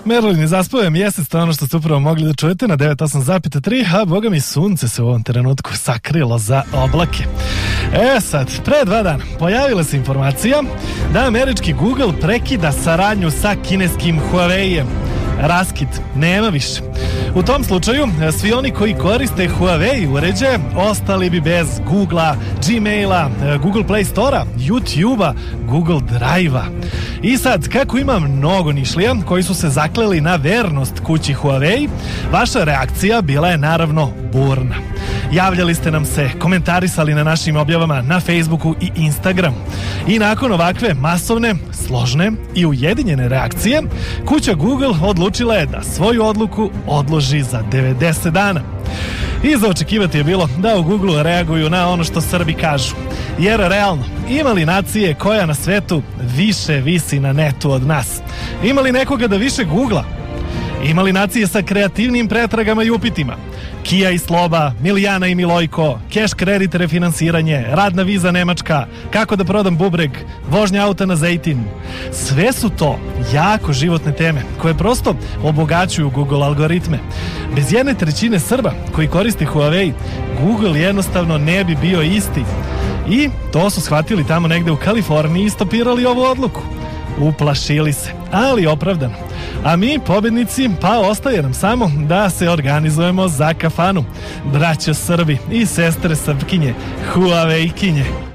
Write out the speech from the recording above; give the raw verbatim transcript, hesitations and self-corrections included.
Merlin je zaspao mjesec, to ono što ste upravo mogli da čujete na devedeset osam zarez tri, a boga mi sunce se u ovom trenutku sakrilo za oblake. E sad, pre dva dana pojavila se informacija da američki Google prekida saradnju sa kineskim Huawei-em. Raskid, nema više. U tom slučaju, svi oni koji koriste Huawei uređaje ostali bi bez Googlea, Gmaila, Google Play Store-a, YouTube-a, Google Drive-a. I sad, kako ima mnogo nišlija koji su se zakleli na vernost kući Huawei, vaša reakcija bila je naravno burna. Javljali ste nam se, komentarisali na našim objavama na Facebooku i Instagramu. I nakon ovakve masovne, složne i ujedinjene reakcije, kuća Google odlučila je da svoju odluku odloži za devedeset dana. I za očekivati je bilo da u Google reaguju na ono što Srbi kažu. Jer realno, ima li nacije koja na svetu više visi na netu od nas? Ima li nekoga da više googla? Ima li nacije sa kreativnim pretragama i upitima? Kija i Sloba, Milijana i Milojko, cash kredit refinansiranje, radna viza Nemačka, kako da prodam bubreg, vožnja auta na Zejtin. Sve su to jako životne teme koje prosto obogaćuju Google algoritme. Bez jedne trećine Srba koji koriste Huawei, Google jednostavno ne bi bio isti. I to su shvatili tamo negde u Kaliforniji i stopirali ovu odluku. Uplašili se, ali opravdano. A mi, pobednici, pa ostaje nam samo da se organizujemo za kafanu. Braćo Srbi i sestre Srpkinje, Huawei-kinje.